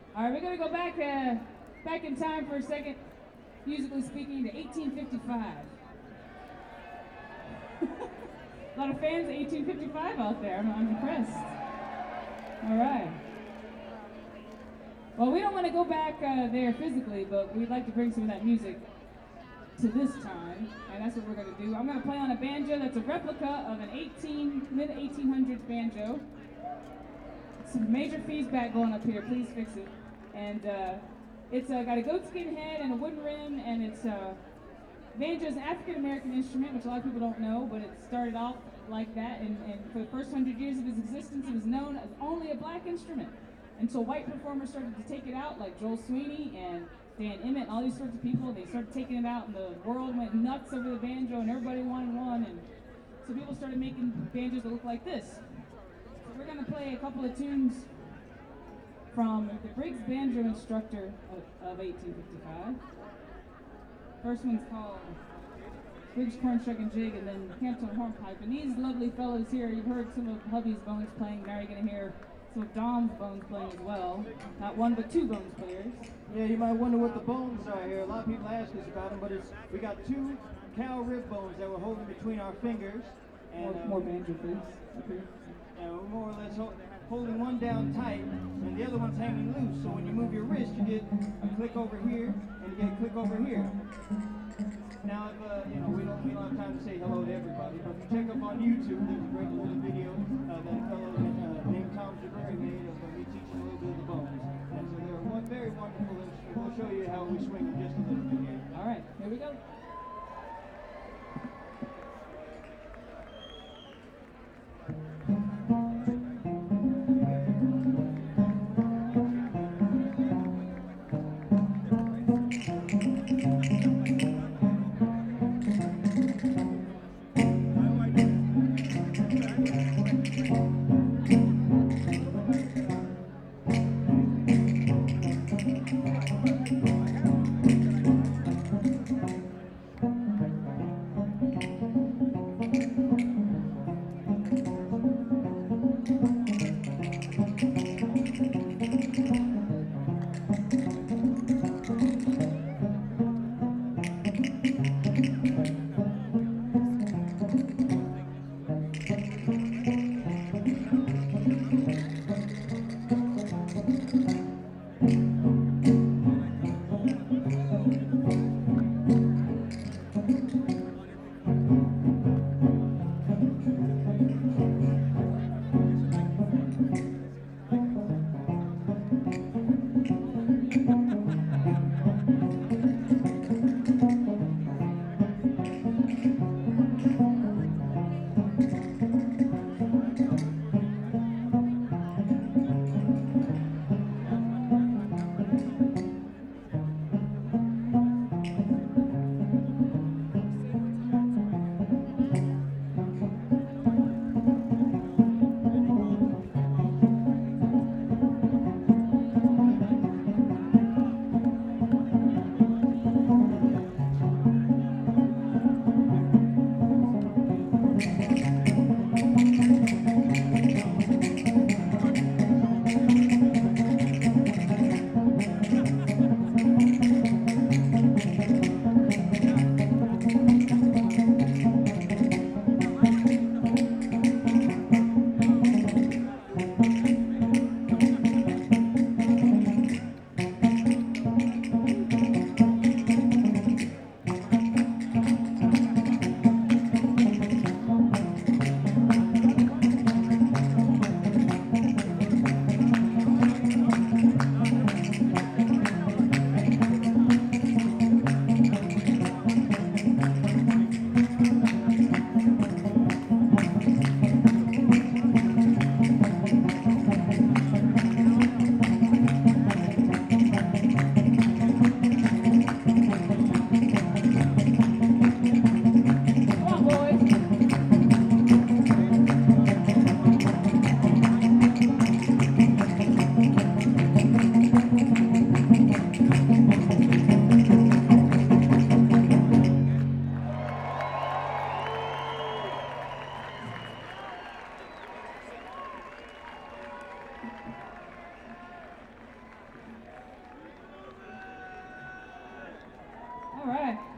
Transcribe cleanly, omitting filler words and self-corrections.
All right, we're gonna go back in time for a second, musically speaking, to 1855. A lot of fans of 1855 out there. I'm impressed. All right. Well, we don't want to go back there physically, but we'd like to bring some of that music to this time, and that's what we're going to do. I'm going to play on a banjo that's a replica of an mid 1800s banjo. Some major feedback going up here. Please fix it. And it's got a goatskin head and a wooden rim, and it's banjo is an African American instrument, which a lot of people don't know, but it started off like that. And for the first 100 years of its existence, it was known as only a black instrument until white performers started to take it out, like Joel Sweeney and Dan Emmett, and all these sorts of people. They started taking it out, and the world went nuts over the banjo, and everybody wanted one. And so people started making banjos that look like this. So we're going to play a couple of tunes from the Briggs Banjo Instructor of 1855. First one's called Briggs Corn Shuckin' Jig, and then Hampton Hornpipe. And these lovely fellows here, you've heard some of Hubby's bones playing. Now you're going to hear some of Dom's bones playing as well. Not one, but two bones players. Yeah, you might wonder what the bones are here. A lot of people ask us about them, but we got two cow rib bones that we're holding between our fingers. And, more banjo, please. Okay. And we're more or less holding one down tight, and the other one's hanging loose. So when you move your wrist, you get a click over here, and you get a click over here. Now, if, we don't have time to say hello to everybody, but if you check up on YouTube, there's a great little video that a fellow named Tom Javari made of me teaching a little bit of the bones. And so they're one very wonderful instrument. We'll show you how we swing them just a little bit here. All right, here we go. right.